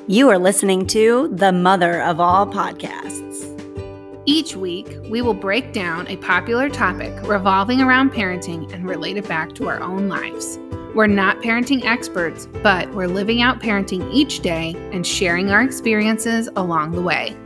You are listening to the mother of all podcasts. Each week, we will break down a popular topic revolving around parenting and relate it back to our own lives. We're not parenting experts, but we're living out parenting each day and sharing our experiences along the way.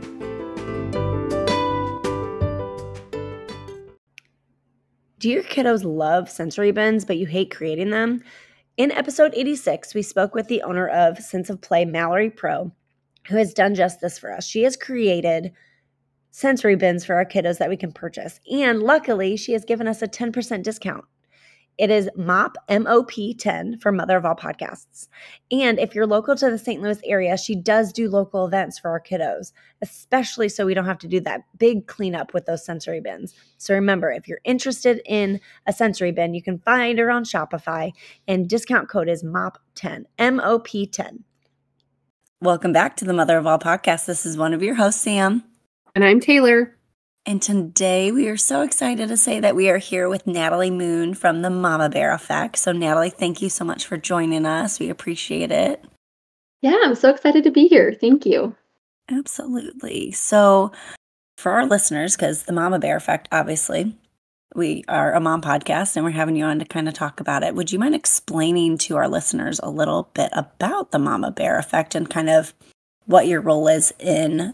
Do your kiddos love sensory bins, but you hate creating them? In episode 86, we spoke with the owner of Sense of Play, Mallory Pro, who has done just this for us. She has created sensory bins for our kiddos that we can purchase. And luckily, she has given us a 10% discount. It is MOP, M-O-P 10 for Mother of All Podcasts. And if you're local to the St. Louis area, she does do local events for our kiddos, especially so we don't have to do that big cleanup with those sensory bins. So remember, if you're interested in a sensory bin, you can find her on Shopify, and discount code is MOP10, M-O-P 10. Welcome back to the Mother of All Podcasts. This is one of your hosts, Sam. And I'm Taylor. And today we are so excited to say that we are here with Natalie Moon from the Mama Bear Effect. So Natalie, thank you so much for joining us. We appreciate it. Yeah, I'm so excited to be here. Thank you. Absolutely. So for our listeners, because the Mama Bear Effect, obviously, we are a mom podcast and we're having you on to kind of talk about it. Would you mind explaining to our listeners a little bit about the Mama Bear Effect and kind of what your role is in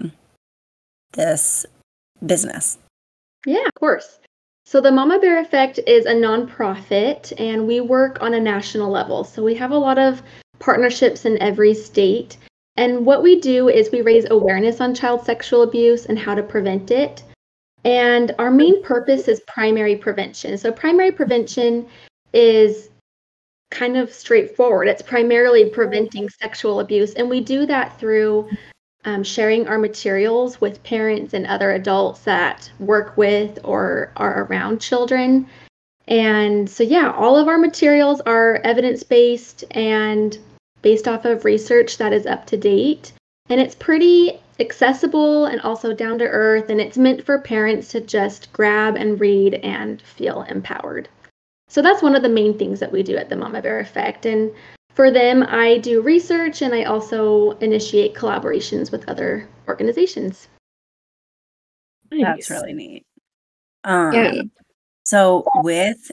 this business? Yeah, of course. So the Mama Bear Effect is a nonprofit and we work on a national level. So we have a lot of partnerships in every state. And what we do is we raise awareness on child sexual abuse and how to prevent it. And our main purpose is primary prevention. So primary prevention is kind of straightforward. It's primarily preventing sexual abuse. And we do that through sharing our materials with parents and other adults that work with or are around children. And so, yeah, all of our materials are evidence-based and based off of research that is up to date. And it's pretty accessible and also down to earth. And it's meant for parents to just grab and read and feel empowered. So that's one of the main things that we do at the Mama Bear Effect. And for them, I do research and I also initiate collaborations with other organizations. That's really neat. Yeah. So with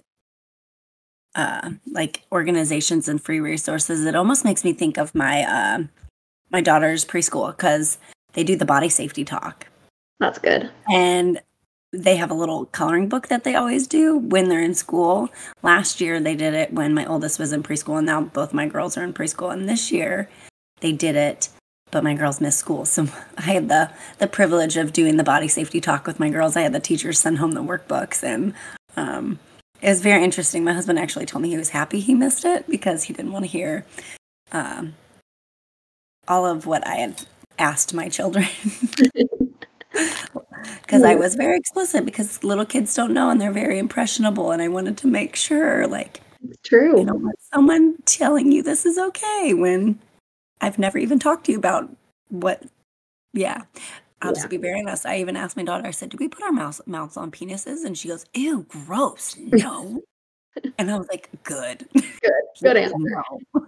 like organizations and free resources, it almost makes me think of my my daughter's preschool because they do the body safety talk. That's good. And they have a little coloring book that they always do when they're in school. Last year, they did it when my oldest was in preschool, and now both my girls are in preschool. And this year, they did it, but my girls missed school. So I had the privilege of doing the body safety talk with my girls. I had the teachers send home the workbooks, and it was very interesting. My husband actually told me he was happy he missed it because he didn't want to hear all of what I had asked my children. Because I was very explicit because little kids don't know and they're very impressionable, and I wanted to make sure, like, It's true. you don't want someone telling you this is okay when I've never even talked to you about what. I'll just be very honest. I even asked my daughter, I said, do we put our mouths on penises? And she goes, ew, gross, no. And I was like, good. Good answer. No.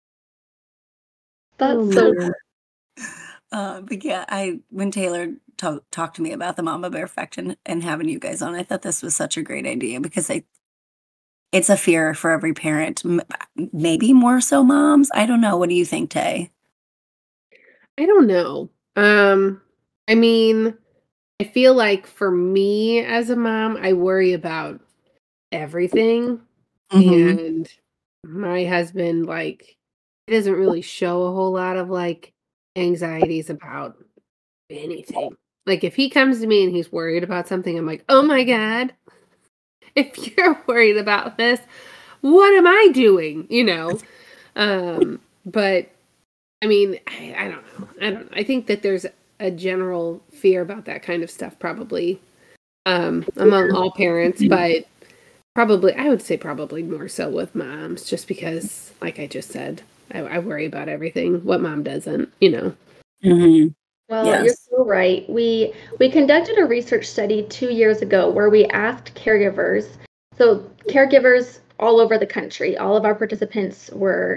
That's so man. But yeah, when Taylor talked to me about the Mama Bear Effect and having you guys on, I thought this was such a great idea because it's a fear for every parent, maybe more so moms. I don't know. What do you think, Tay? I don't know. I mean, I feel like for me as a mom, I worry about everything. Mhm. And my husband, like, he doesn't really show a whole lot of like anxieties about anything. Like if he comes to me and he's worried about something, I'm like, oh my God, if you're worried about this, what am I doing? You know? But I mean, I don't know. I think that there's a general fear about that kind of stuff probably among all parents, but probably, I would say probably more so with moms, just because, like I just said, I worry about everything. What mom doesn't, you know? Mm-hmm. Well, Yes. you're so right. We conducted a research study 2 years ago where we asked caregivers, so caregivers all over the country, all of our participants were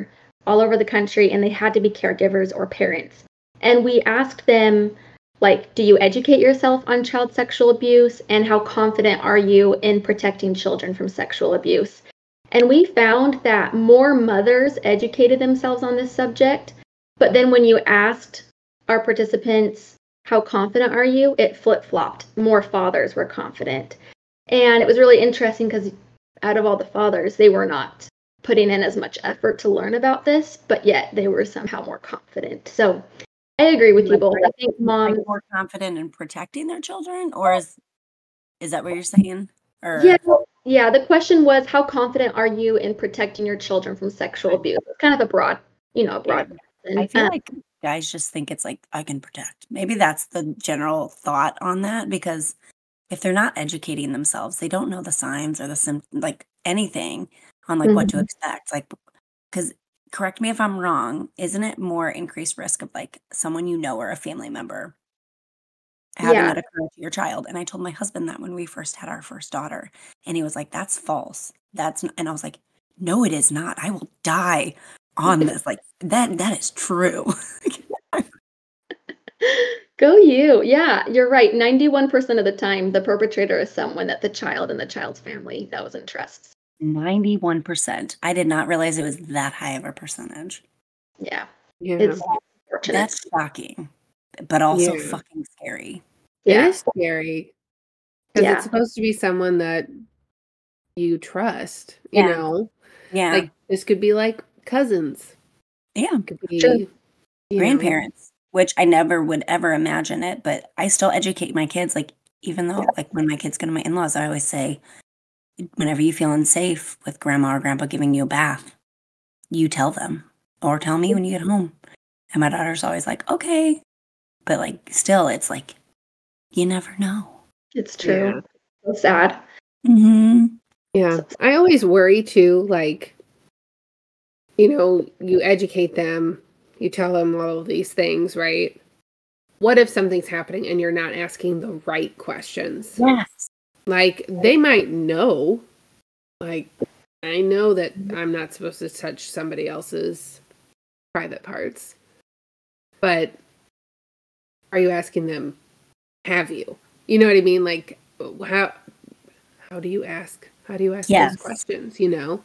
all over the country, and they had to be caregivers or parents. And we asked them, like, do you educate yourself on child sexual abuse? And how confident are you in protecting children from sexual abuse? And we found that more mothers educated themselves on this subject. But then when you asked our participants, how confident are you? It flip-flopped. More fathers were confident. And it was really interesting because out of all the fathers, they were not putting in as much effort to learn about this, but yet they were somehow more confident. So I agree with you both. I think mom more confident in protecting their children, or is that what you're saying? Or yeah. The question was, how confident are you in protecting your children from sexual abuse? It's kind of a broad. I feel like guys just think it's like, I can protect. Maybe that's the general thought on that, because if they're not educating themselves, they don't know the signs or the like anything on like what to expect. Like, because correct me if I'm wrong, isn't it more increased risk of like someone you know or a family member having that occur to your child? And I told my husband that when we first had our first daughter, and he was like, that's false. And I was like, no, it is not. I will die on this. Like that is true. Go you. Yeah, you're right. 91% of the time, the perpetrator is someone that the child and the child's family knows and trusts. 91%. I did not realize it was that high of a percentage. Yeah. It's unfortunate. That's shocking, but also fucking scary. It is scary. Because it's supposed to be someone that you trust, you know? Yeah. Like, this could be like cousins. Yeah. It could be grandparents, which I never would ever imagine it, but I still educate my kids. Like, even though, like, when my kids go to my in-laws, I always say, whenever you feel unsafe with grandma or grandpa giving you a bath, you tell them, or tell me when you get home. And my daughter's always like, okay. But, like, still, it's like, you never know. It's true. So sad. Yeah. I always worry, too, like, you educate them, you tell them all of these things, right? What if something's happening and you're not asking the right questions? Yes. Like, they might know. Like, I know that I'm not supposed to touch somebody else's private parts. But are you asking them, have you? You know what I mean? Like, how do you ask? How do you ask those questions,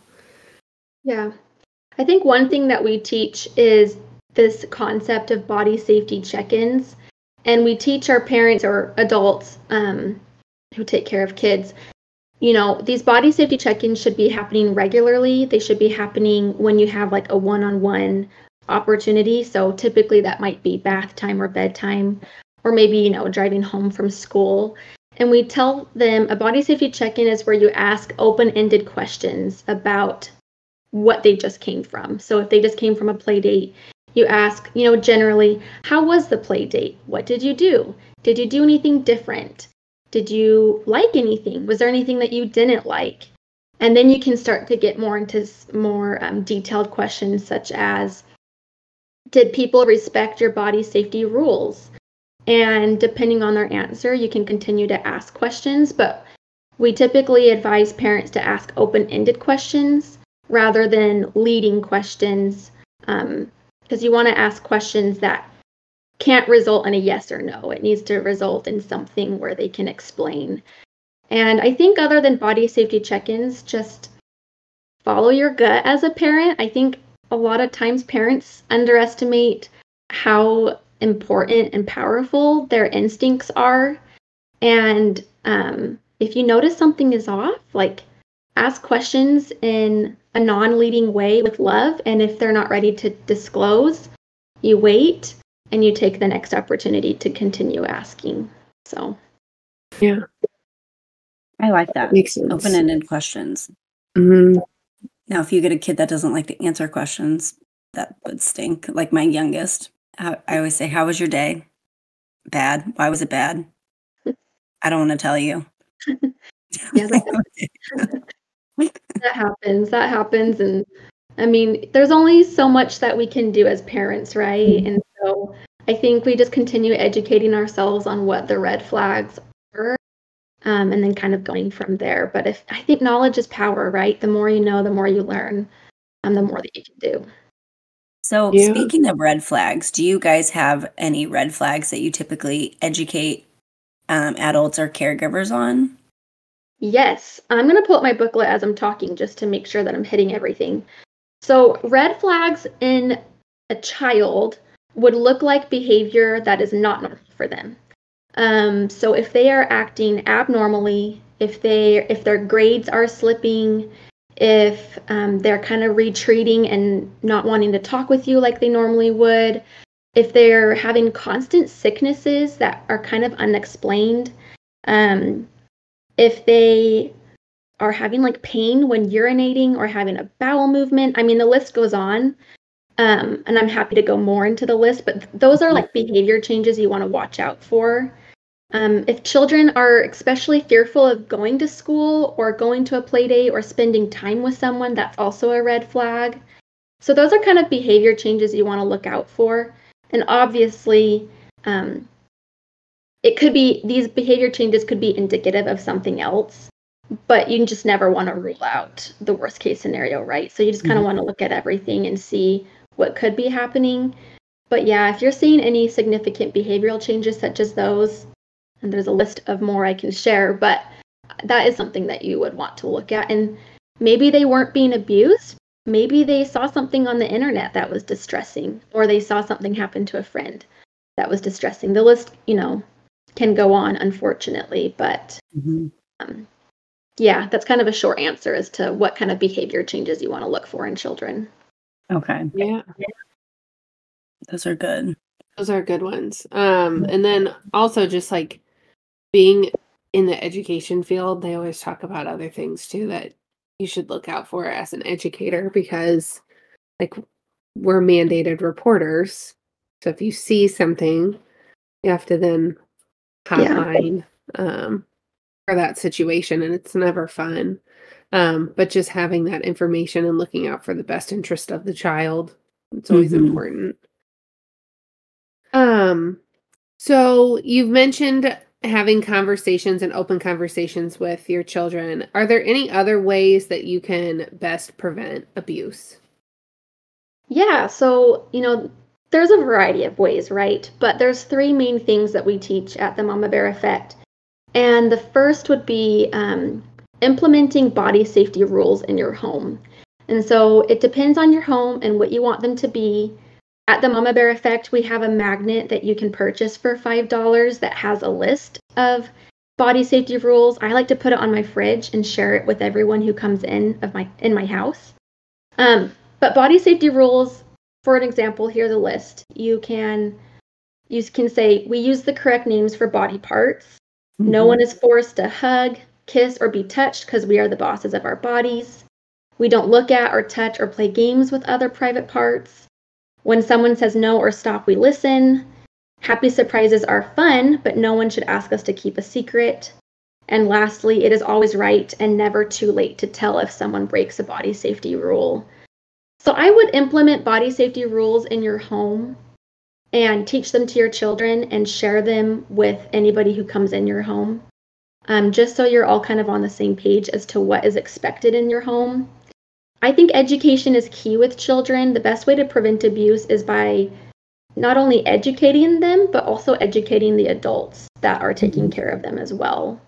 Yeah. I think one thing that we teach is this concept of body safety check-ins. And we teach our parents or adults who take care of kids, these body safety check-ins should be happening regularly. They should be happening when you have like a one-on-one opportunity. So typically that might be bath time or bedtime, or maybe, driving home from school. And we tell them a body safety check-in is where you ask open-ended questions about what they just came from. So if they just came from a play date, you ask, generally, how was the play date? What did you do? Did you do anything different? Did you like anything? Was there anything that you didn't like? And then you can start to get more into more detailed questions, such as, did people respect your body safety rules? And depending on their answer, you can continue to ask questions. But we typically advise parents to ask open-ended questions rather than leading questions, because you want to ask questions that can't result in a yes or no. It needs to result in something where they can explain. And I think other than body safety check-ins, just follow your gut as a parent. I think a lot of times parents underestimate how important and powerful their instincts are. And if you notice something is off, like, ask questions in a non-leading way with love. And if they're not ready to disclose, you wait and you take the next opportunity to continue asking. So, yeah. I like that. Makes sense. Open-ended questions. Mm-hmm. Now, if you get a kid that doesn't like to answer questions, that would stink. Like my youngest, I always say, how was your day? Bad. Why was it bad? I don't want to tell you. Yeah, that happens. And I mean, there's only so much that we can do as parents, right? And so I think we just continue educating ourselves on what the red flags are, and then kind of going from there. But I think knowledge is power, right? The more you know, the more you learn, and the more that you can do. So Yeah. speaking of red flags, do you guys have any red flags that you typically educate adults or caregivers on? Yes, I'm going to pull up my booklet as I'm talking just to make sure that I'm hitting everything. So, red flags in a child would look like behavior that is not normal for them. So if they are acting abnormally, if their grades are slipping, if they're kind of retreating and not wanting to talk with you like they normally would, if they're having constant sicknesses that are kind of unexplained, um, if they are having like pain when urinating or having a bowel movement, I mean, the list goes on. And I'm happy to go more into the list, but those are like behavior changes you want to watch out for. If children are especially fearful of going to school or going to a play date or spending time with someone, that's also a red flag. So those are kind of behavior changes you want to look out for. And obviously, it could be these behavior changes could be indicative of something else, but you just never want to rule out the worst case scenario, right? So you just kind of want to look at everything and see what could be happening. But yeah, if you're seeing any significant behavioral changes such as those, and there's a list of more I can share, but that is something that you would want to look at. And maybe they weren't being abused. Maybe they saw something on the internet that was distressing, or they saw something happen to a friend that was distressing. The list, can go on, unfortunately, but yeah, that's kind of a short answer as to what kind of behavior changes you want to look for in children. Okay. Yeah. Those are good. Those are good ones. And then also just like being in the education field, they always talk about other things too that you should look out for as an educator, because like we're mandated reporters. So if you see something, you have to then hotline for that situation, and it's never fun. But just having that information and looking out for the best interest of the child, it's always important. So you've mentioned having conversations and open conversations with your children. Are there any other ways that you can best prevent abuse? Yeah, so, there's a variety of ways, right? But there's three main things that we teach at the Mama Bear Effect. And the first would be implementing body safety rules in your home. And so it depends on your home and what you want them to be. At the Mama Bear Effect, we have a magnet that you can purchase for $5 that has a list of body safety rules. I like to put it on my fridge and share it with everyone who comes in my house. But body safety rules, for an example, here's a list. You can say, we use the correct names for body parts. No one is forced to hug, kiss, or be touched because we are the bosses of our bodies. We don't look at or touch or play games with other private parts. When someone says no or stop, we listen. Happy surprises are fun, but no one should ask us to keep a secret. And lastly, it is always right and never too late to tell if someone breaks a body safety rule. So I would implement body safety rules in your home and teach them to your children and share them with anybody who comes in your home, just so you're all kind of on the same page as to what is expected in your home. I think education is key with children. The best way to prevent abuse is by not only educating them, but also educating the adults that are taking care of them as well.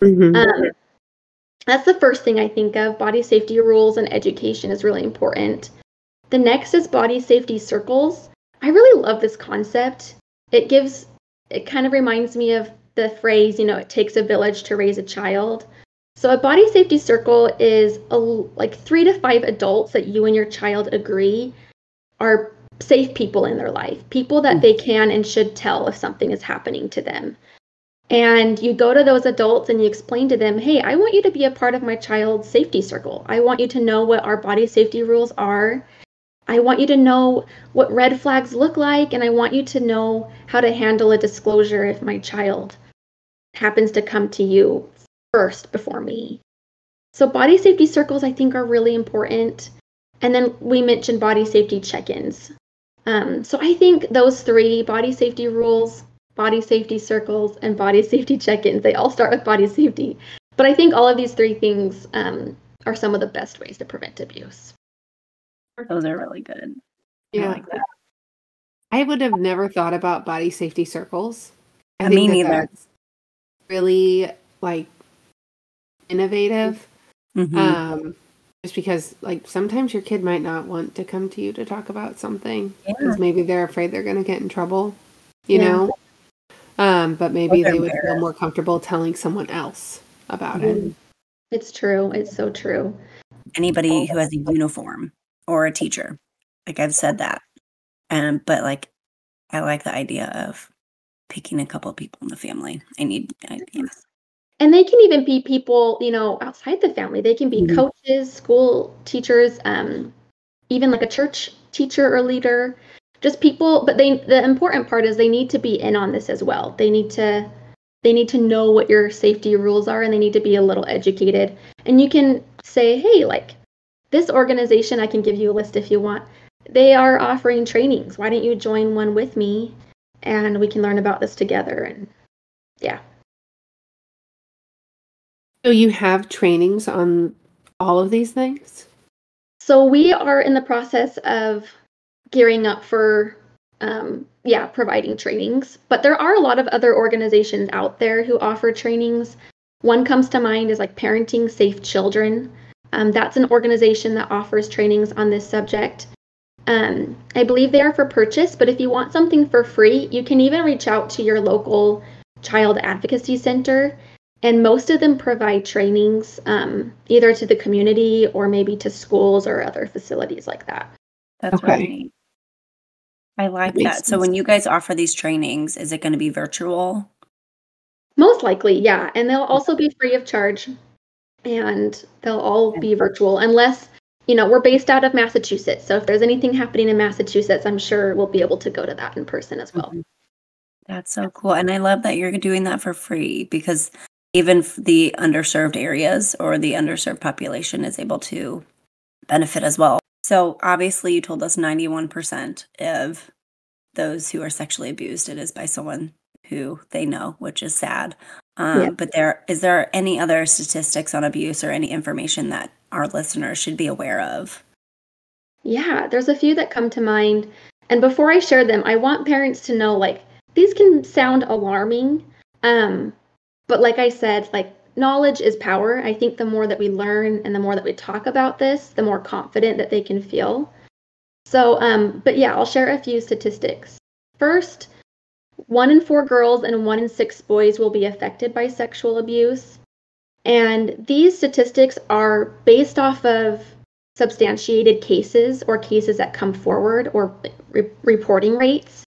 That's the first thing I think of. Body safety rules and education is really important. The next is body safety circles. I really love this concept. It kind of reminds me of the phrase, it takes a village to raise a child. So a body safety circle is like 3 to 5 adults that you and your child agree are safe people in their life, people that they can and should tell if something is happening to them. And you go to those adults and you explain to them, hey, I want you to be a part of my child's safety circle. I want you to know what our body safety rules are. I want you to know what red flags look like, and I want you to know how to handle a disclosure if my child happens to come to you first before me. So body safety circles, I think, are really important. And then we mentioned body safety check-ins. So I think those three, body safety rules, body safety circles, and body safety check-ins, they all start with body safety. But I think all of these three things are some of the best ways to prevent abuse. Those are really good. I Yeah. like that. I would have never thought about body safety circles. I Me think neither. that's really like innovative. Mhm. Just because like sometimes your kid might not want to come to you to talk about something Yeah. because maybe they're afraid they're going to get in trouble, you Yeah. know? But maybe they're they would feel embarrassed. more comfortable telling someone else about it. Mhm. It's true. It's so true. Anybody who has a uniform or a teacher. Like I've said that. But like I like the idea of picking a couple of people in the family. Yes. And they can even be people, outside the family. They can be Mhm. coaches, school teachers, even like a church teacher or leader. Just people, but the important part is they need to be in on this as well. They need to know what your safety rules are, and they need to be a little educated. And you can say, hey, like this organization, I can give you a list if you want. They are offering trainings. Why don't you join one with me and we can learn about this together? And yeah. So you have trainings on all of these things? So we are in the process of gearing up for providing trainings, but there are a lot of other organizations out there who offer trainings. One comes to mind is like Parenting Safe Children. That's an organization that offers trainings on this subject. I believe they are for purchase, but if you want something for free, you can even reach out to your local child advocacy center. And most of them provide trainings either to the community or maybe to schools or other facilities like that. That's really neat. I like makes that. So when you guys offer these trainings, is it going to be virtual? Most likely, yeah. And they'll also be free of charge and they'll all be virtual unless, we're based out of Massachusetts. So if there's anything happening in Massachusetts, I'm sure we'll be able to go to that in person as well. Mhm. That's so cool. And I love that you're doing that for free because even the underserved areas or the underserved population is able to benefit as well. So obviously you told us 91% of those who are sexually abused, it is by someone who they know, which is sad. Yeah. But is there any other statistics on abuse or any information that our listeners should be aware of? Yeah, there's a few that come to mind. And before I share them, I want parents to know like these can sound alarming. But like I said, like knowledge is power. I think the more that we learn and the more that we talk about this, the more confident that they can feel. So, but yeah, I'll share a few statistics. First, 1 in 4 girls and 1 in 6 boys will be affected by sexual abuse. And these statistics are based off of substantiated cases or cases that come forward or reporting rates.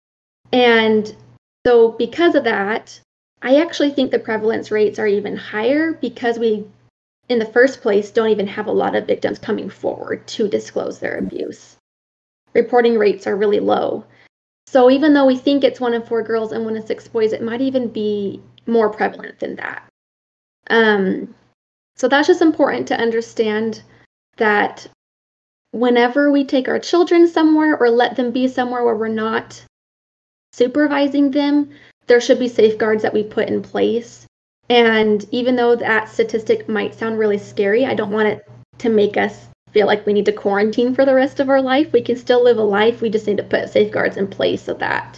And so because of that, I actually think the prevalence rates are even higher because we, in the first place, don't even have a lot of victims coming forward to disclose their abuse. Reporting rates are really low. So even though we think it's 1 in 4 girls and 1 in 6 boys, it might even be more prevalent than that. So that's just important to understand that whenever we take our children somewhere or let them be somewhere where we're not supervising them, there should be safeguards that we put in place. And even though that statistic might sound really scary, I don't want it to make us feel like we need to quarantine for the rest of our life. We can still live a life. We just need to put safeguards in place so that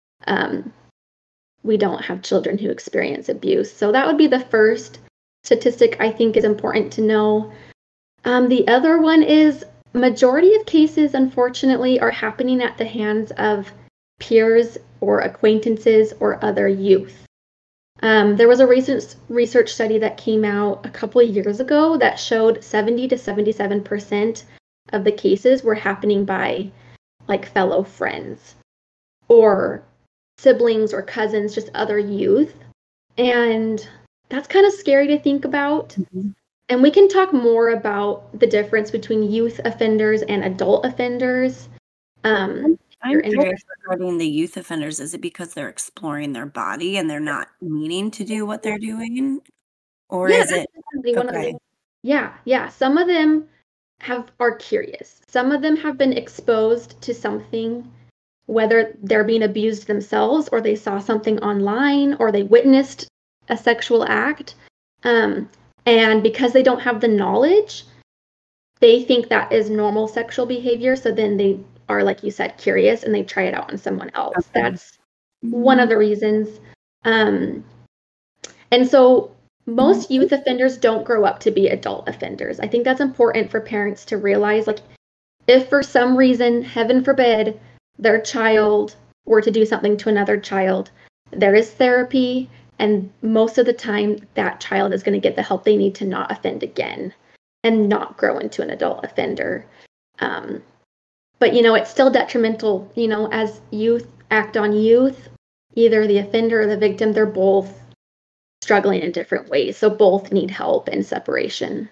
we don't have children who experience abuse. So that would be the first statistic I think is important to know. The other one is majority of cases, unfortunately, are happening at the hands of peers or acquaintances or other youth. There was a recent research study that came out a couple of years ago that showed 70 to 77% of the cases were happening by like fellow friends or siblings or cousins, just other youth. And that's kind of scary to think about. Mm-hmm. And we can talk more about the difference between youth offenders and adult offenders. I'm curious regarding the youth offenders. Is it because they're exploring their body and they're not meaning to do what they're doing? Or is it one of the, yeah. Some of them are curious. Some of them have been exposed to something, whether they're being abused themselves or they saw something online or they witnessed a sexual act. And because they don't have the knowledge, they think that is normal sexual behavior. So then they are, like you said, curious and they try it out on someone else. Okay. That's one of the reasons. And so most youth offenders don't grow up to be adult offenders. I think that's important for parents to realize, like, if for some reason, heaven forbid, their child were to do something to another child, there is therapy, and most of the time that child is going to get the help they need to not offend again and not grow into an adult offender. But, it's still detrimental, as youth act on youth, either the offender or the victim, they're both struggling in different ways. So both need help and separation.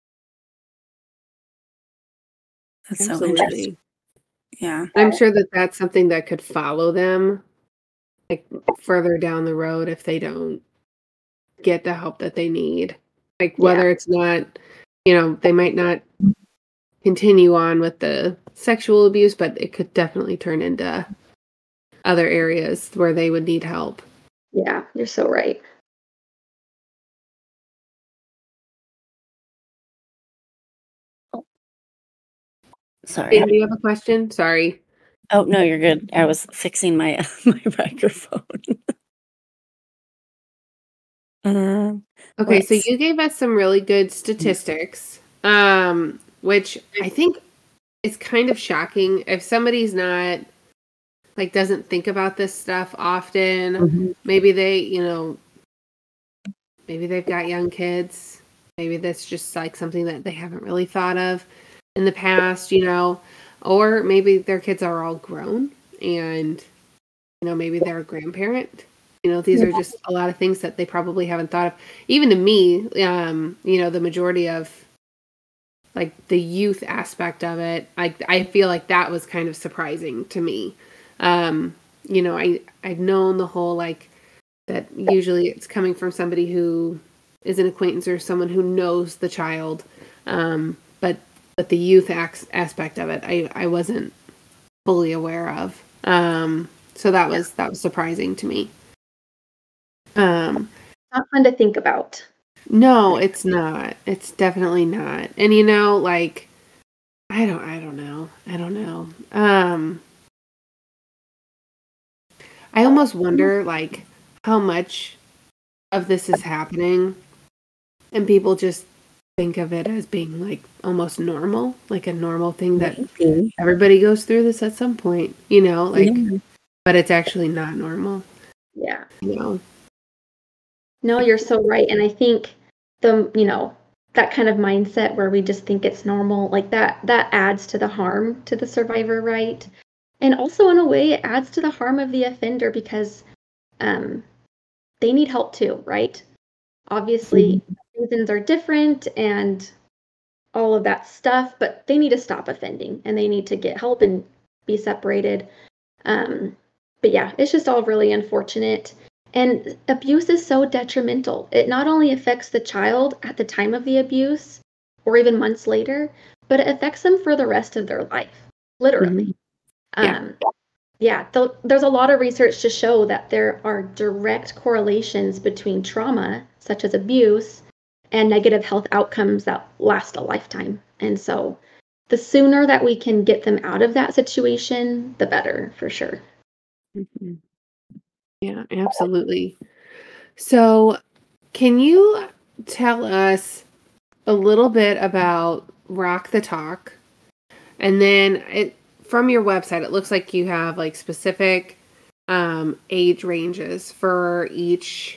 That's so Absolutely. interesting. Yeah. I'm sure that that's something that could follow them like further down the road if they don't get the help that they need. Like whether it's not, they might not continue on with the sexual abuse, but it could definitely turn into other areas where they would need help. Yeah, you're so right. Sorry. Do you have a question? Sorry. Oh, no, you're good. I was fixing my my microphone. Okay, so you gave us some really good statistics, which I think is kind of shocking if somebody's not like doesn't think about this stuff often. Maybe they, maybe they've got young kids. Maybe that's just like something that they haven't really thought of in the past, or maybe their kids are all grown and, maybe they're a grandparent. These are just a lot of things that they probably haven't thought of. Even to me, the majority of like the youth aspect of it, I feel like that was kind of surprising to me. I've known the whole like that usually it's coming from somebody who is an acquaintance or someone who knows the child. But the youth aspect of it, I wasn't fully aware of. So that was surprising to me. Not fun to think about. No, it's not. It's definitely not. And like I don't know. I almost wonder like how much of this is happening and people just think of it as being like almost normal, like a normal thing that everybody goes through this at some point, but it's actually not normal. Yeah. No, you're so right. And I think that kind of mindset where we just think it's normal, like that adds to the harm to the survivor, right? And also in a way it adds to the harm of the offender because they need help too, right? Obviously reasons are different and all of that stuff, but they need to stop offending and they need to get help and be separated. But yeah, it's just all really unfortunate. And abuse is so detrimental. It not only affects the child at the time of the abuse or even months later, but it affects them for the rest of their life, literally. There's a lot of research to show that there are direct correlations between trauma, such as abuse, and negative health outcomes that last a lifetime. And so the sooner that we can get them out of that situation, the better, for sure. Mm-hmm. Yeah, absolutely. So can you tell us a little bit about Rock the Talk? And then from your website, it looks like you have like specific age ranges for each,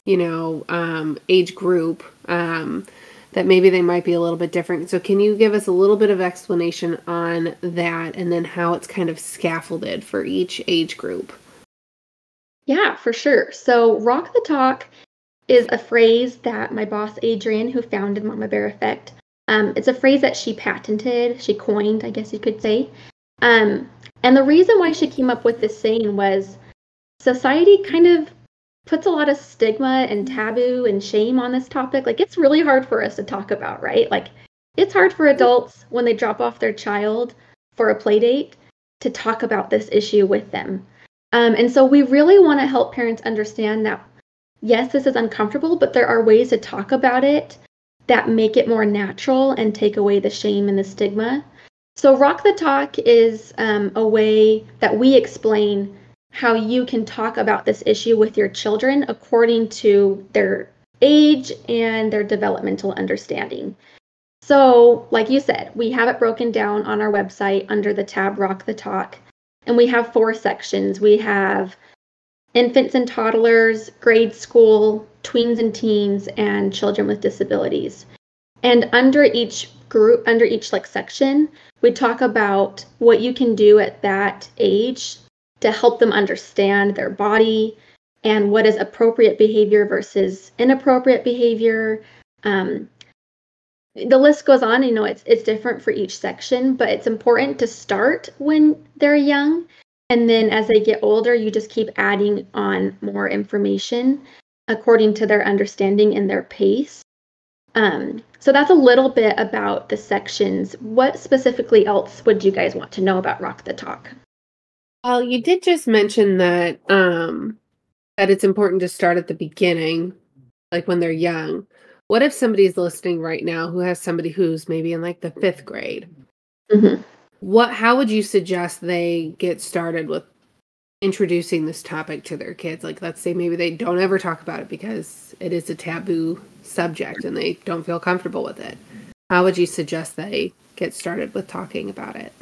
age group that maybe they might be a little bit different. So can you give us a little bit of explanation on that and then how it's kind of scaffolded for each age group? Yeah, for sure. So Rock the Talk is a phrase that my boss, Adrienne, who founded Mama Bear Effect, it's a phrase that she patented, she coined, I guess you could say. And the reason why she came up with this saying was society kind of puts a lot of stigma and taboo and shame on this topic. Like, it's really hard for us to talk about, right? Like, it's hard for adults when they drop off their child for a play date to talk about this issue with them. And so we really want to help parents understand that, yes, this is uncomfortable, but there are ways to talk about it that make it more natural and take away the shame and the stigma. So Rock the Talk is a way that we explain how you can talk about this issue with your children according to their age and their developmental understanding. So, like you said, we have it broken down on our website under the tab Rock the Talk, and we have 4 sections. We have infants and toddlers, grade school, tweens and teens, and children with disabilities. And under each group, under each like section, we talk about what you can do at that age to help them understand their body and what is appropriate behavior versus inappropriate behavior. The list goes on, it's different for each section, but it's important to start when they're young. And then as they get older, you just keep adding on more information according to their understanding and their pace. So that's a little bit about the sections. What specifically else would you guys want to know about Rock the Talk? Well, you did just mention that that it's important to start at the beginning, like when they're young. What if somebody's listening right now who has somebody who's maybe in like the 5th grade? Mm-hmm. How would you suggest they get started with introducing this topic to their kids? Like, let's say maybe they don't ever talk about it because it is a taboo subject and they don't feel comfortable with it. How would you suggest they get started with talking about it?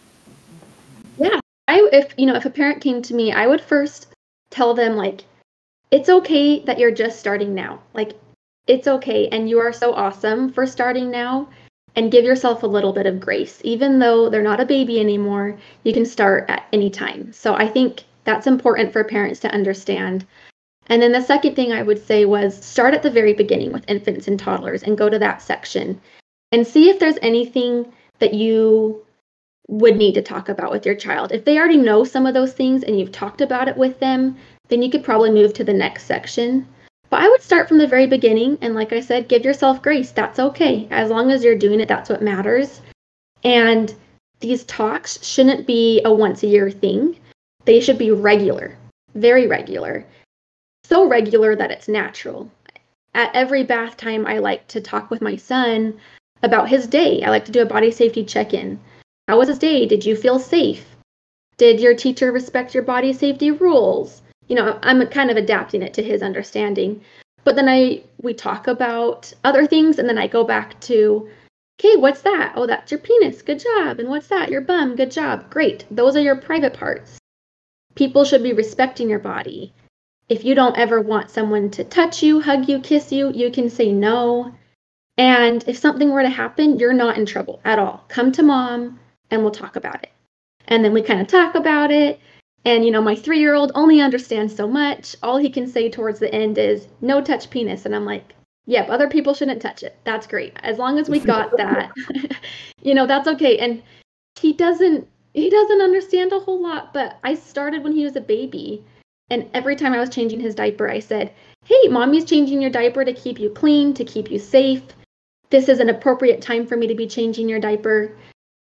Yeah, if a parent came to me, I would first tell them, like, it's okay that you're just starting now. Like, it's okay, and you are so awesome for starting now, and give yourself a little bit of grace. Even though they're not a baby anymore, you can start at any time. So I think that's important for parents to understand. And then the second thing I would say was start at the very beginning with infants and toddlers and go to that section and see if there's anything that you would need to talk about with your child. If they already know some of those things and you've talked about it with them, then you could probably move to the next section. But I would start from the very beginning, and like I said, give yourself grace. That's okay. As long as you're doing it, that's what matters. And these talks shouldn't be a once-a-year thing. They should be regular, very regular. So regular that it's natural. At every bath time, I like to talk with my son about his day. I like to do a body safety check-in. How was his day? Did you feel safe? Did your teacher respect your body safety rules? I'm kind of adapting it to his understanding. But then we talk about other things, and then I go back to, okay, what's that? Oh, that's your penis. Good job. And what's that? Your bum. Good job. Great. Those are your private parts. People should be respecting your body. If you don't ever want someone to touch you, hug you, kiss you, you can say no. And if something were to happen, you're not in trouble at all. Come to mom and we'll talk about it. And then we kind of talk about it. And, my 3-year-old only understands so much. All he can say towards the end is, no touch penis. And I'm like, yep, other people shouldn't touch it. That's great. As long as we got that, that's okay. And he doesn't understand a whole lot, but I started when he was a baby. And every time I was changing his diaper, I said, hey, mommy's changing your diaper to keep you clean, to keep you safe. This is an appropriate time for me to be changing your diaper.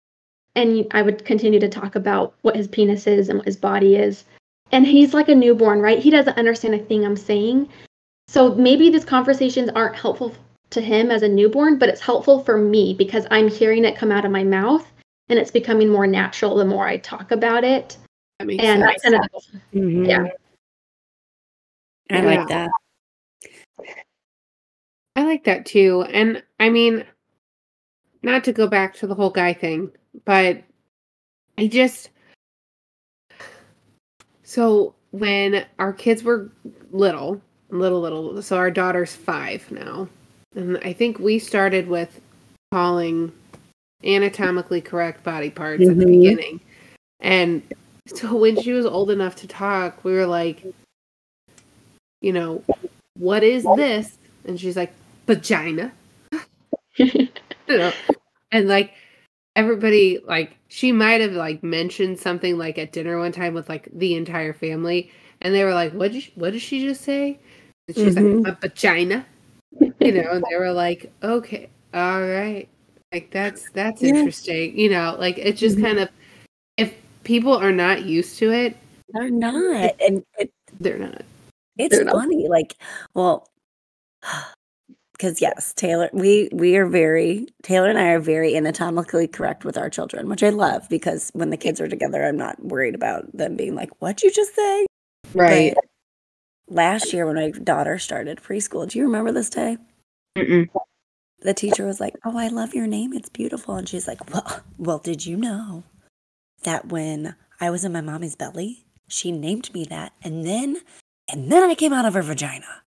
And I would continue to talk about what his penis is and what his body is. And he's like a newborn, right? He doesn't understand a thing I'm saying. So maybe these conversations aren't helpful to him as a newborn, but it's helpful for me because I'm hearing it come out of my mouth and it's becoming more natural the more I talk about it. That makes sense. That's kind of, yeah. I like that. I like that too. And I mean, not to go back to the whole guy thing, but so when our kids were little, so our daughter's 5 now, and I think we started with calling anatomically correct body parts at the beginning. And so when she was old enough to talk, we were like, what is this? And she's like, vagina. And like everybody, like she might have like mentioned something like at dinner one time with like the entire family, and they were like, what did she just say? And she's like, a vagina. And they were like, okay, all right, like that's interesting. Like it's just kind of, if people are not used to it, they're not, and they're not. It's funny, like, well, because yes, Taylor and I are very anatomically correct with our children, which I love because when the kids are together, I'm not worried about them being like, "What'd you just say?" Right. But last year when my daughter started preschool, do you remember this day? Mm-mm. The teacher was like, "Oh, I love your name. It's beautiful." And she's like, "Well, did you know that when I was in my mommy's belly, she named me that, and then I came out of her vagina."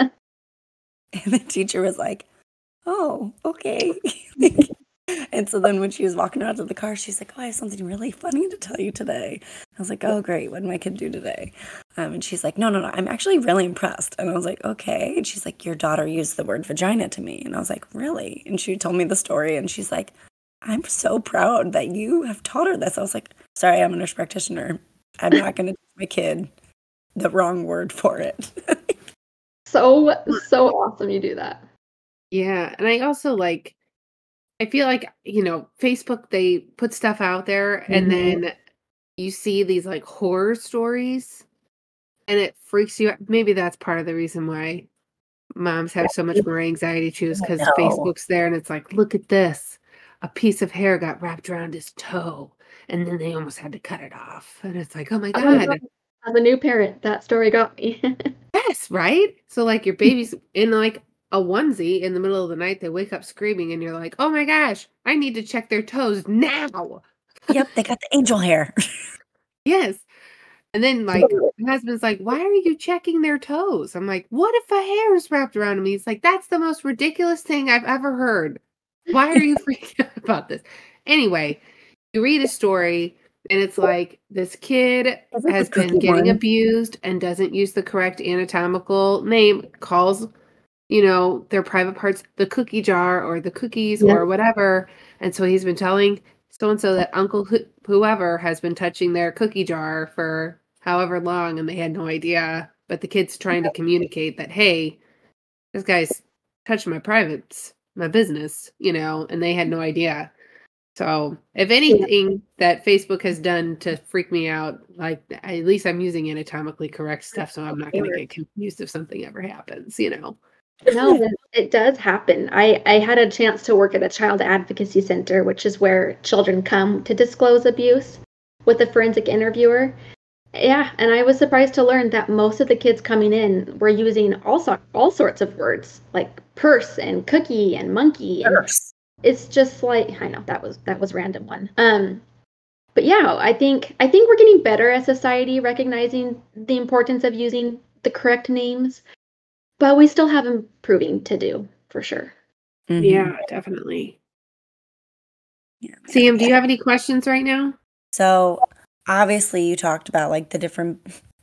And the teacher was like, "Oh, okay." And so then when she was walking out to the car, she's like, "Oh, I have something really funny to tell you today." I was like, "Oh, great. What did my kid do today?" And she's like, No, I'm actually really impressed." And I was like, "Okay." And she's like, "Your daughter used the word vagina to me." And I was like, "Really?" And she told me the story, and she's like, "I'm so proud that you have taught her this." I was like, "Sorry, I'm a nurse practitioner. I'm not going to teach my kid the wrong word for it." So awesome you do that. Yeah. And I also I feel like, Facebook, they put stuff out there and then you see these horror stories and it freaks you out. Maybe that's part of the reason why moms have so much more anxiety too, is because No. Facebook's there and it's like, look at this. A piece of hair got wrapped around his toe and then they almost had to cut it off. And it's like, oh my God. As a new parent, that story got me. Yes, right? So your baby's in a onesie in the middle of the night, they wake up screaming and you're like, "Oh my gosh, I need to check their toes now." Yep, they got the angel hair. Yes. And then my husband's like, "Why are you checking their toes?" I'm like, "What if a hair is wrapped around him?" He's like, "That's the most ridiculous thing I've ever heard. Why are you freaking out about this?" Anyway, you read a story and it's like this kid Is it has the been cookie getting one? abused and doesn't use the correct anatomical name, calls their private parts, the cookie jar or the cookies Yeah. or whatever. And so he's been telling so and so that Uncle whoever has been touching their cookie jar for however long and they had no idea. But the kid's trying to communicate that, hey, this guy's touching my privates, my business, and they had no idea. So if anything that Facebook has done to freak me out, at least I'm using anatomically correct stuff, so I'm not going to get confused if something ever happens, No, it does happen. I had a chance to work at a child advocacy center, which is where children come to disclose abuse with a forensic interviewer. Yeah, and I was surprised to learn that most of the kids coming in were using all sorts of words like purse and cookie and monkey, and it's just like, I know that was random one. But yeah, I think we're getting better as society recognizing the importance of using the correct names, but we still have improving to do for sure. Mhm. Yeah, definitely. Yeah. Sam, do you have any questions right now? So obviously you talked about the different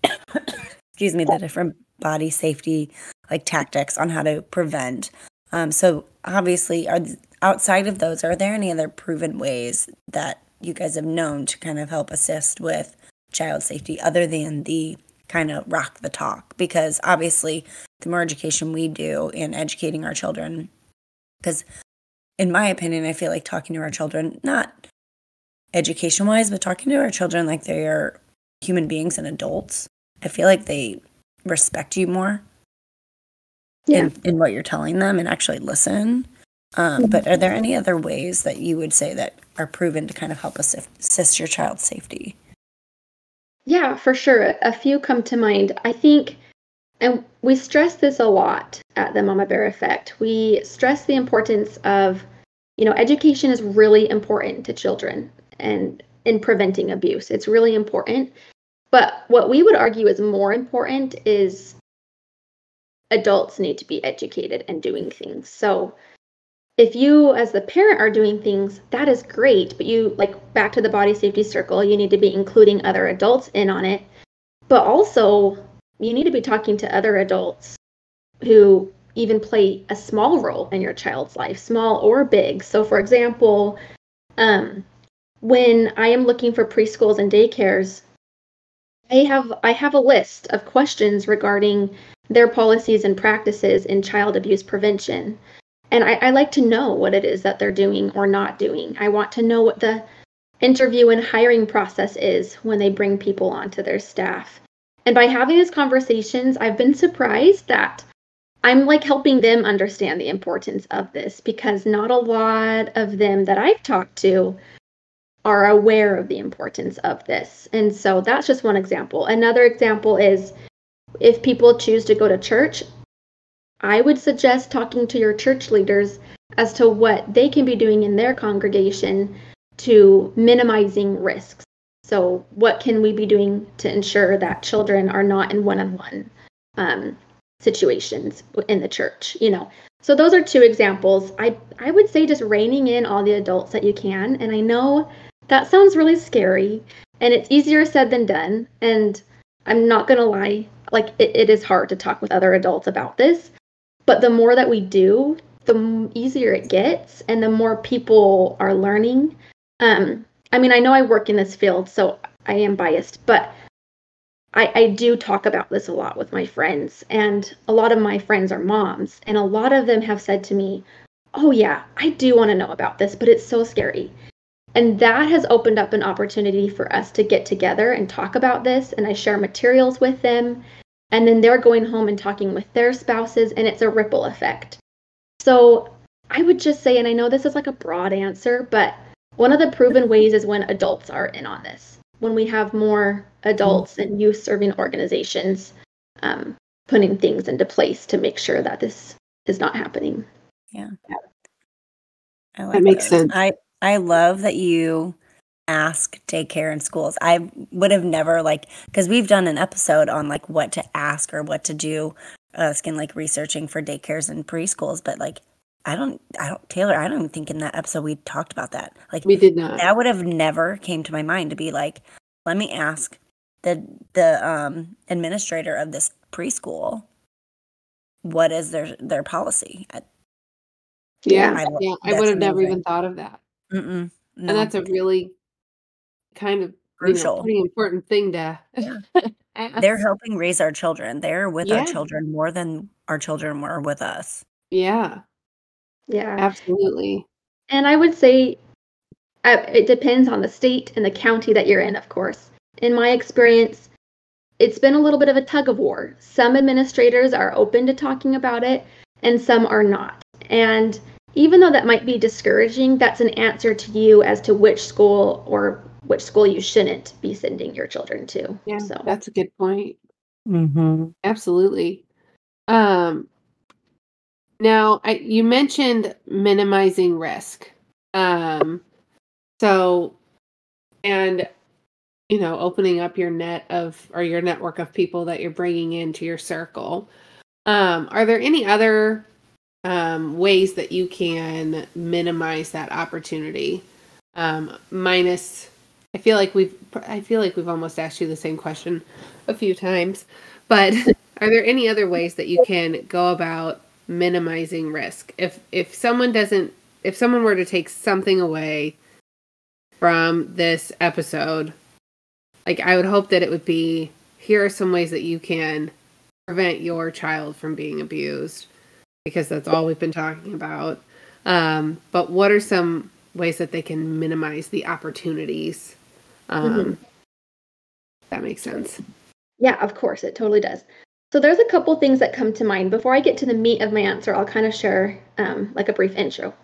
the different body safety tactics on how to prevent. So obviously outside of those, are there any other proven ways that you guys have known to kind of help assist with child safety other than the kind of rock the talk? Because obviously the more education we do in educating our children, because in my opinion, I feel like talking to our children, not education wise, but talking to our children like they are human beings and adults, I feel like they respect you more in what you're telling them and actually listen. But are there any other ways that you would say that are proven to kind of help assist your child's safety? Yeah, for sure. A few come to mind. I think, and we stress this a lot at the Mama Bear Effect. We stress the importance of, education is really important to children and in preventing abuse. It's really important. But what we would argue is more important is adults need to be educated and doing things. So if you as the parent are doing things, that is great, but you back to the body safety circle, you need to be including other adults in on it. But also you need to be talking to other adults who even play a small role in your child's life, small or big. So for example, when I am looking for preschools and daycares, I have a list of questions regarding their policies and practices in child abuse prevention. And I like to know what it is that they're doing or not doing. I want to know what the interview and hiring process is when they bring people onto their staff. And by having these conversations, I've been surprised that I'm like helping them understand the importance of this, because not a lot of them that I've talked to are aware of the importance of this. And so that's just one example. Another example is if people choose to go to church, I would suggest talking to your church leaders as to what they can be doing in their congregation to minimizing risks. So what can we be doing to ensure that children are not in one-on-one situations in the church, So those are two examples. I would say just reining in all the adults that you can. And I know that sounds really scary, and it's easier said than done. And I'm not going to lie, like it is hard to talk with other adults about this. But the more that we do, the easier it gets, and the more people are learning. I mean, I know I work in this field, so I am biased, but I do talk about this a lot with my friends, and a lot of my friends are moms, and a lot of them have said to me, oh yeah, I do want to know about this, but it's so scary. And that has opened up an opportunity for us to get together and talk about this, and I share materials with them, and then they're going home and talking with their spouses, and it's a ripple effect. So I would just say, and I know this is like a broad answer, but one of the proven ways is when adults are in on this. When we have more adults and youth serving organizations putting things into place to make sure that this is not happening. Yeah. I like That makes sense. I love that you ask daycare and schools. I would have never because we've done an episode on what to ask or what to do, researching for daycares and preschools, but Taylor, I don't think in that episode we talked about that. We did not. That would have never came to my mind to be let me ask the administrator of this preschool what is their policy. I would have never even thought of that. No. And that's a really kind of crucial, pretty important thing to ask. They're helping raise our children. They're with our children more than our children were with us. Yeah. Yeah. Absolutely. And I would say it depends on the state and the county that you're in, of course. In my experience, it's been a little bit of a tug of war. Some administrators are open to talking about it, and some are not. And even though that might be discouraging, that's an answer to you as to which school you shouldn't be sending your children to. Yeah, so that's a good point. Mm-hmm. Absolutely. Now, you mentioned minimizing risk. Opening up your your network of people that you're bringing into your circle. Are there any other ways that you can minimize that opportunity? Minus, I feel like we've almost asked you the same question a few times, but are there any other ways that you can go about minimizing risk? If someone were to take something away from this episode, I would hope that it would be, here are some ways that you can prevent your child from being abused, because that's all we've been talking about. But what are some ways that they can minimize the opportunities? That makes sense. Yeah, of course, it totally does. So there's a couple things that come to mind. Before I get to the meat of my answer, I'll kind of share a brief intro.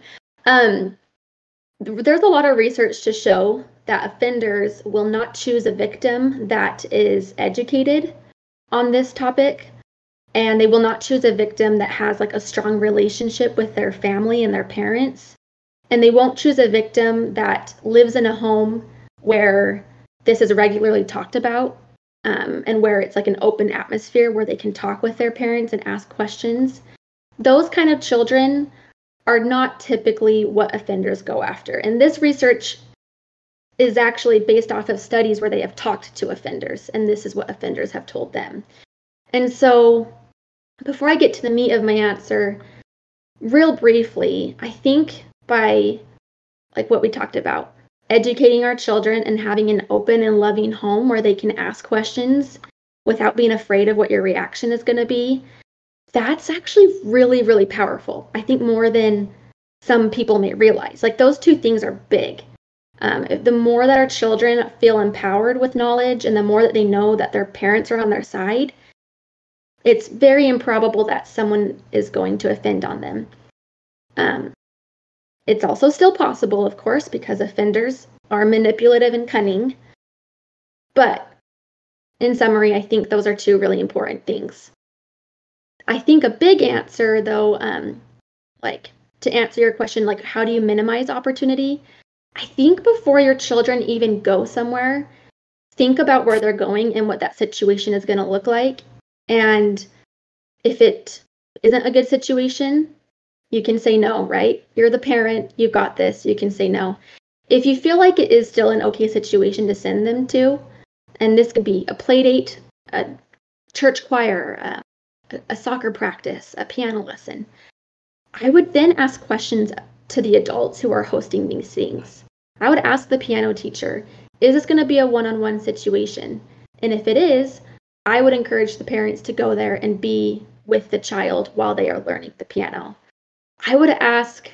There's a lot of research to show that offenders will not choose a victim that is educated on this topic, and they will not choose a victim that has a strong relationship with their family and their parents, and they won't choose a victim that lives in a home where this is regularly talked about, and where it's an open atmosphere where they can talk with their parents and ask questions. Those kind of children are not typically what offenders go after. And this research is actually based off of studies where they have talked to offenders, and this is what offenders have told them. And so before I get to the meat of my answer, real briefly, I think by what we talked about, educating our children and having an open and loving home where they can ask questions without being afraid of what your reaction is going to be, that's actually really, really powerful. I think more than some people may realize. Those two things are big. The more that our children feel empowered with knowledge, and the more that they know that their parents are on their side, it's very improbable that someone is going to offend on them. It's also still possible, of course, because offenders are manipulative and cunning. But in summary, I think those are two really important things. I think a big answer, though, like to answer your question, like how do you minimize opportunity? I think before your children even go somewhere, think about where they're going and what that situation is going to look like. And if it isn't a good situation, you can say no, right? You're the parent, you've got this, you can say no. If you feel like it is still an okay situation to send them to, and this could be a play date, a church choir, a soccer practice, a piano lesson, I would then ask questions to the adults who are hosting these things. I would ask the piano teacher, is this going to be a one-on-one situation? And if it is, I would encourage the parents to go there and be with the child while they are learning the piano. I would ask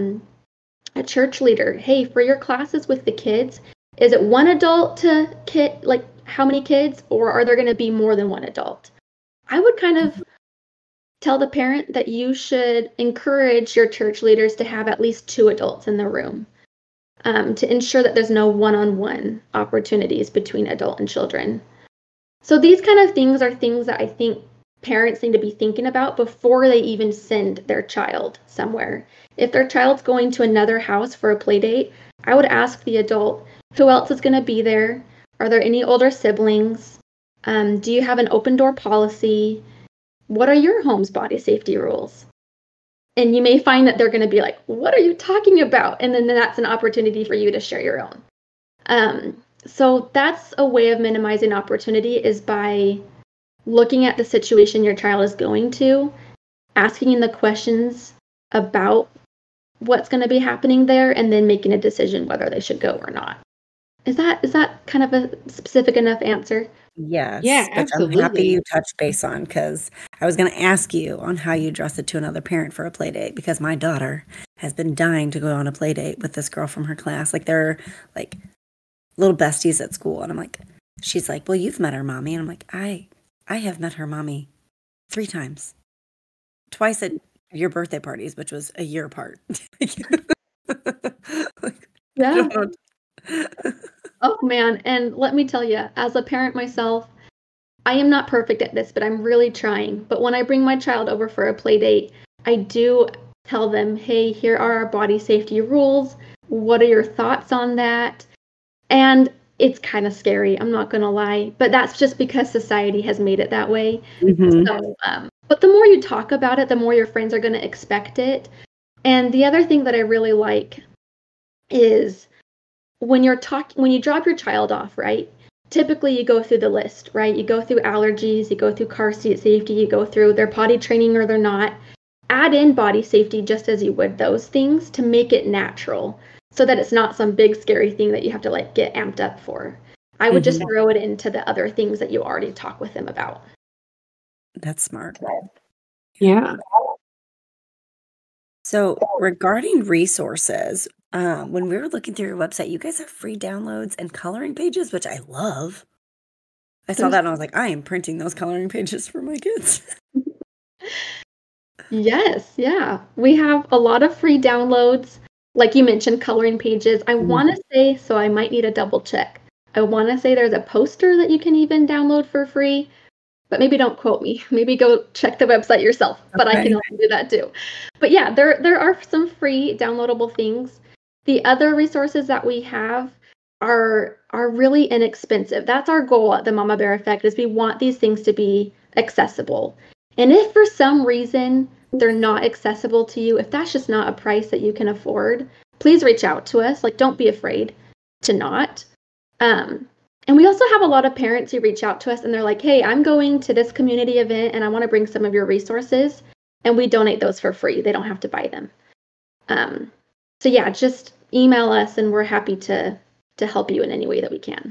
a church leader, hey, for your classes with the kids, is it one adult to kid, like how many kids, or are there going to be more than one adult? I would kind of tell the parent that you should encourage your church leaders to have at least 2 adults in the room to ensure that there's no one-on-one opportunities between adult and children. So these kind of things are things that I think parents need to be thinking about before they even send their child somewhere. If their child's going to another house for a play date, I would ask the adult, who else is going to be there? Are there any older siblings? Do you have an open door policy? What are your home's body safety rules? And you may find that they're going to be like, what are you talking about? And then that's an opportunity for you to share your own. So that's a way of minimizing opportunity, is by looking at the situation your child is going to, asking the questions about what's going to be happening there, and then making a decision whether they should go or not. Is that kind of a specific enough answer? Yes. Yeah, which I'm happy absolutely. you touched base on, because I was going to ask you on how you dress it to another parent for a play date, because my daughter has been dying to go on a play date with this girl from her class. Like, they're like little besties at school. And I'm like, she's like, well, you've met her mommy. And I'm like, I have met her mommy 3 times. Twice at your birthday parties, which was a year apart. Yeah. Oh man, and let me tell you, as a parent myself, I am not perfect at this, but I'm really trying. But when I bring my child over for a play date, I do tell them, hey, here are our body safety rules. What are your thoughts on that? And it's kind of scary, I'm not going to lie, but that's just because society has made it that way. So, but the more you talk about it, the more your friends are going to expect it. And the other thing that I really like is when you drop your child off, right? Typically you go through the list, right? You go through allergies, you go through car seat safety, you go through their potty training or they're not. Add in body safety just as you would those things to make it natural, so that it's not some big scary thing that you have to like get amped up for. I would just throw it into the other things that you already talk with them about. That's smart. Yeah. So regarding resources, when we were looking through your website, you guys have free downloads and coloring pages, which I love. I saw that and I was like, I am printing those coloring pages for my kids. Yes, yeah. We have a lot of free downloads. Like you mentioned, coloring pages. I want to say, so I might need a double check. I want to say there's a poster that you can even download for free, but maybe don't quote me. Maybe go check the website yourself, but I can also do that too. But yeah, there are some free downloadable things. The other resources that we have are really inexpensive. That's our goal at the Mama Bear Effect, is we want these things to be accessible. And if for some reason they're not accessible to you, if that's just not a price that you can afford, please reach out to us. Like, don't be afraid to not. And we also have a lot of parents who reach out to us and they're like, hey, I'm going to this community event and I want to bring some of your resources. And we donate those for free. They don't have to buy them. So yeah, just email us and we're happy to help you in any way that we can.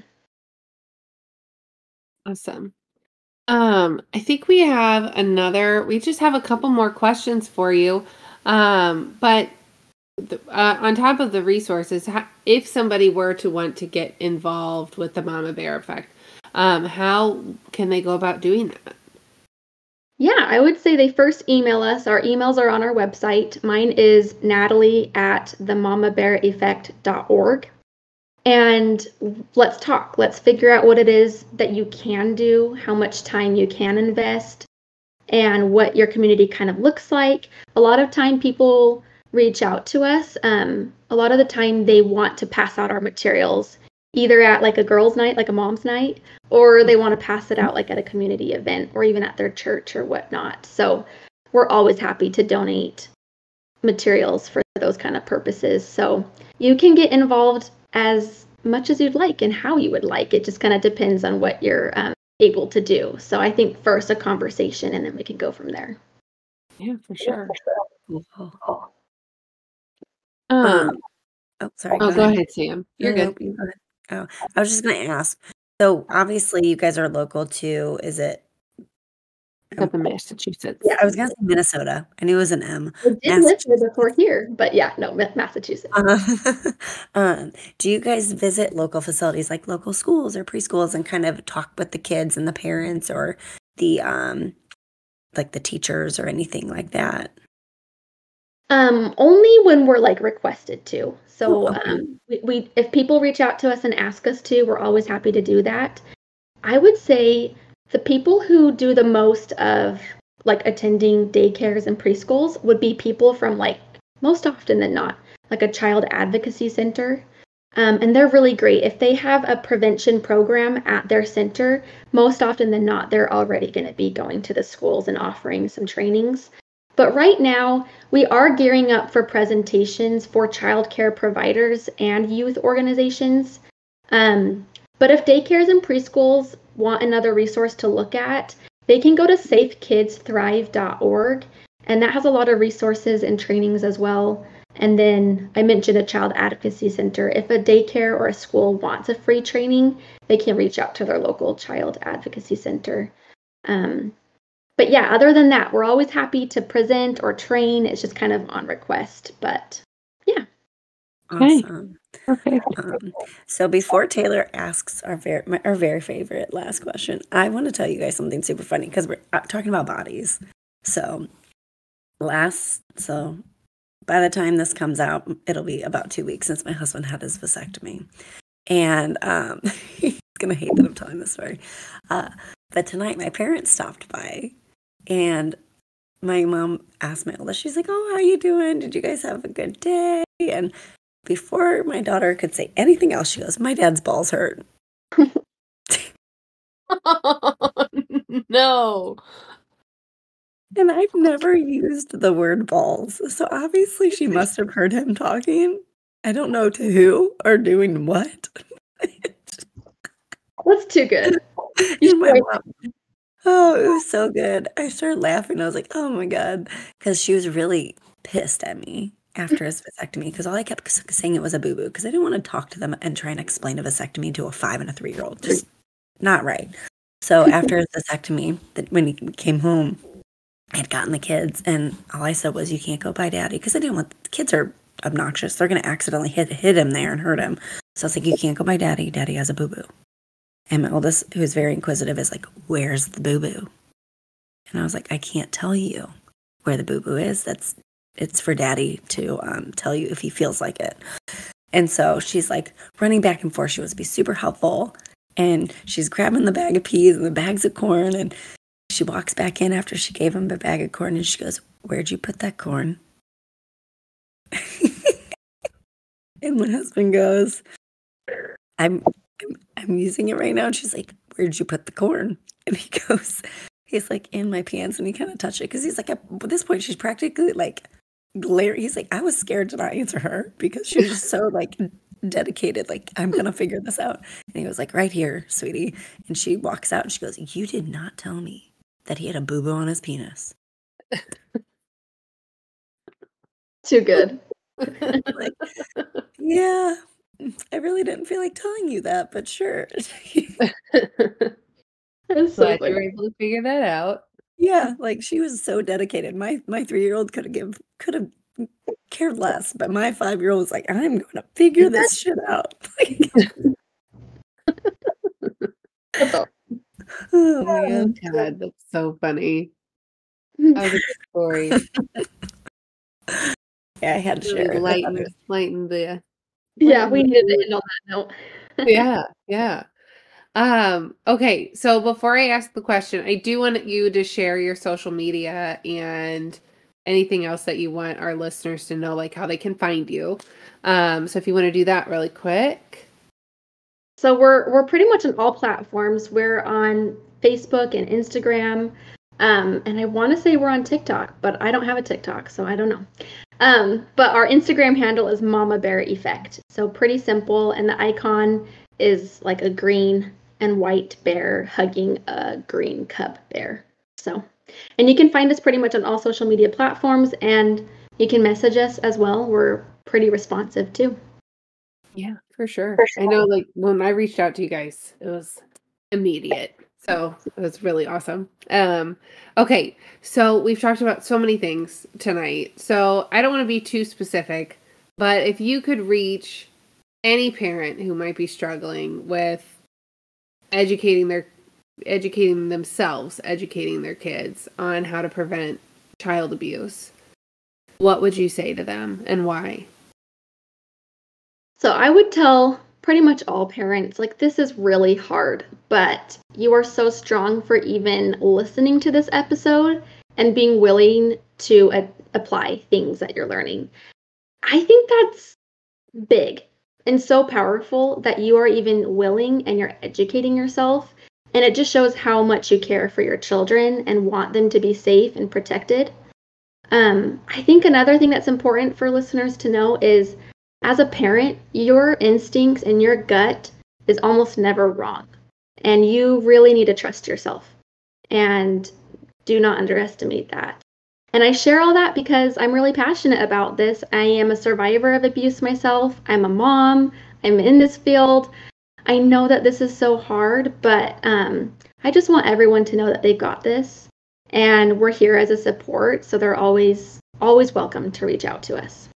Awesome. I think we just have a couple more questions for you. But on top of the resources, if somebody were to want to get involved with the Mama Bear Effect, how can they go about doing that? Yeah, I would say they first email us. Our emails are on our website. Mine is natalie@themamabeareffect.org. And let's talk. Let's figure out what it is that you can do, how much time you can invest, and what your community kind of looks like. A lot of time people reach out to us. A lot of the time they want to pass out our materials either at like a girls' night, like a mom's night, or they want to pass it out like at a community event or even at their church or whatnot. So we're always happy to donate materials for those kind of purposes. So you can get involved as much as you'd like and how you would like. It just kind of depends on what you're able to do. So I think first a conversation and then we can go from there. Yeah, for sure. Cool. Um, Sorry. go ahead, Sam. You're No, good. you go ahead. Oh, I was just going to ask. So obviously, you guys are local to. Is it? Up in Massachusetts. Yeah, I was going to say Minnesota. I knew it was an M. I did live there before here, but yeah, no, Massachusetts. Do you guys visit local facilities like local schools or preschools and kind of talk with the kids and the parents or the like the teachers or anything like that? Only when we're like requested to. So okay. we if people reach out to us and ask us to, we're always happy to do that. I would say the people who do the most of like attending daycares and preschools would be people from like most often than not, like a child advocacy center. And they're really great. If they have a prevention program at their center, most often than not, they're already going to be going to the schools and offering some trainings. But right now, we are gearing up for presentations for childcare providers and youth organizations. But if daycares and preschools want another resource to look at, they can go to safekidsthrive.org, and that has a lot of resources and trainings as well. And then I mentioned a child advocacy center. If a daycare or a school wants a free training, they can reach out to their local child advocacy center. But yeah, other than that, we're always happy to present or train. It's just kind of on request. But yeah. Awesome. Okay. So before Taylor asks our very favorite last question, I want to tell you guys something super funny because we're talking about bodies. So by the time this comes out, it'll be about 2 weeks since my husband had his vasectomy. And he's going to hate that I'm telling this story. But tonight my parents stopped by and my mom asked my oldest, she's like, "Oh, how are you doing? Did you guys have a good day?" And before my daughter could say anything else, she goes, "My dad's balls hurt." No. And I've never used the word balls. So obviously she must have heard him talking. I don't know to who or doing what. That's too good. And my mom, oh, it was so good. I started laughing. I was like, oh my God. Because she was really pissed at me after his vasectomy because all I kept saying it was a boo-boo because I didn't want to talk to them and try and explain a vasectomy to a 5 and a 3-year-old. Just not right. So after his vasectomy, when he came home, I had gotten the kids and all I said was, "You can't go by daddy," because I didn't want, the kids are obnoxious. They're going to accidentally hit him there and hurt him. So I was like, "You can't go by daddy. Daddy has a boo-boo." And my oldest, who's very inquisitive, is like, "Where's the boo-boo?" And I was like, "I can't tell you where the boo-boo is. It's for daddy to tell you if he feels like it." And so she's like running back and forth. She wants to be super helpful. And she's grabbing the bag of peas and the bags of corn. And she walks back in after she gave him the bag of corn. And she goes, "Where'd you put that corn?" And my husband goes, I'm using it right now. And she's like, "Where'd you put the corn?" And he's like, "In my pants." And he kind of touched it because he's like, at this point, she's practically like glaring. He's like, I was scared to not answer her because she was just so like dedicated. Like, I'm going to figure this out. And he was like, "Right here, sweetie." And she walks out and she goes, "You did not tell me that he had a boo-boo on his penis." Too good. Like, yeah, I really didn't feel like telling you that, but sure. That's so Glad you were funny. able to figure that out. Yeah, like she was so dedicated. My 3-year-old could have cared less, but my 5-year-old was like, "I'm going to figure this shit out." Like, That's all. oh man. God, that's so funny. That was a good story. Yeah, I had to Really share it. lighten the Yeah, we needed to end on that note. yeah. Okay, so before I ask the question, I do want you to share your social media and anything else that you want our listeners to know, like how they can find you. So if you want to do that really quick. So we're pretty much on all platforms. We're on Facebook and Instagram. And I want to say we're on TikTok, but I don't have a TikTok, so I don't know. But our Instagram handle is Mama Bear Effect. So pretty simple, and the icon is like a green and white bear hugging a green cub bear. So, and you can find us pretty much on all social media platforms, and you can message us as well. We're pretty responsive too. Yeah, for sure. I know, like when I reached out to you guys, it was immediate. So it was really awesome. Okay, so we've talked about so many things tonight. So I don't want to be too specific, but if you could reach any parent who might be struggling with educating themselves, educating their kids on how to prevent child abuse, what would you say to them and why? So I would tell pretty much all parents, like, this is really hard, but you are so strong for even listening to this episode and being willing to apply things that you're learning. I think that's big and so powerful that you are even willing and you're educating yourself. And it just shows how much you care for your children and want them to be safe and protected. I think another thing that's important for listeners to know is, as a parent, your instincts and your gut is almost never wrong. And you really need to trust yourself. And do not underestimate that. And I share all that because I'm really passionate about this. I am a survivor of abuse myself. I'm a mom. I'm in this field. I know that this is so hard, but I just want everyone to know that they've got this. And we're here as a support. So they're always welcome to reach out to us.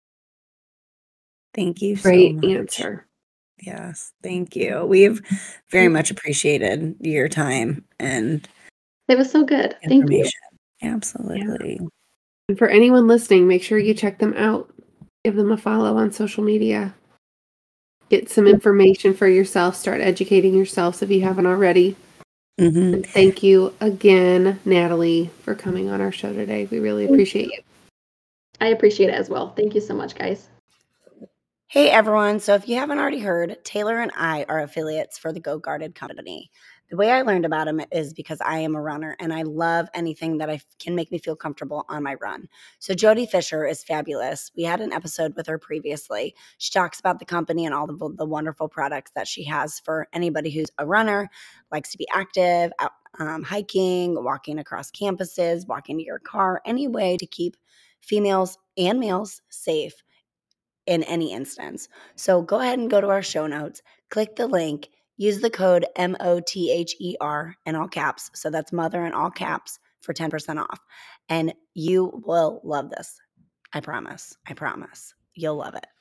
Thank you so Great much. answer. Yes, thank you. We've very much appreciated your time and It was so good. Thank you. information. Absolutely. And for anyone listening, make sure you check them out. Give them a follow on social media. Get some information for yourself. Start educating yourselves if you haven't already. Mhm. And thank you again, Natalie, for coming on our show today. We really appreciate you. I appreciate it as well. Thank you so much, guys. Hey everyone, so if you haven't already heard, Taylor and I are affiliates for the Go Guarded company. The way I learned about them is because I am a runner and I love anything that can make me feel comfortable on my run. So Jody Fisher is fabulous. We had an episode with her previously. She talks about the company and all the wonderful products that she has for anybody who's a runner, likes to be active, out, hiking, walking across campuses, walking to your car, any way to keep females and males safe in any instance. So go ahead and go to our show notes, click the link, use the code MOTHER in all caps. So that's mother in all caps for 10% off. And you will love this. I promise. I promise. You'll love it.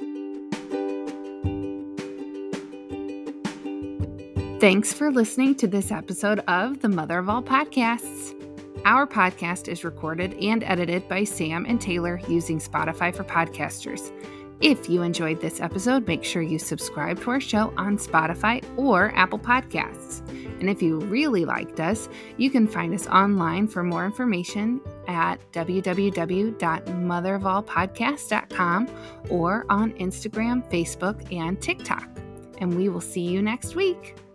Thanks for listening to this episode of the Mother of All Podcasts. Our podcast is recorded and edited by Sam and Taylor using Spotify for podcasters. If you enjoyed this episode, make sure you subscribe to our show on Spotify or Apple Podcasts. And if you really liked us, you can find us online for more information at www.motherofallpodcast.com or on Instagram, Facebook, and TikTok. And we will see you next week.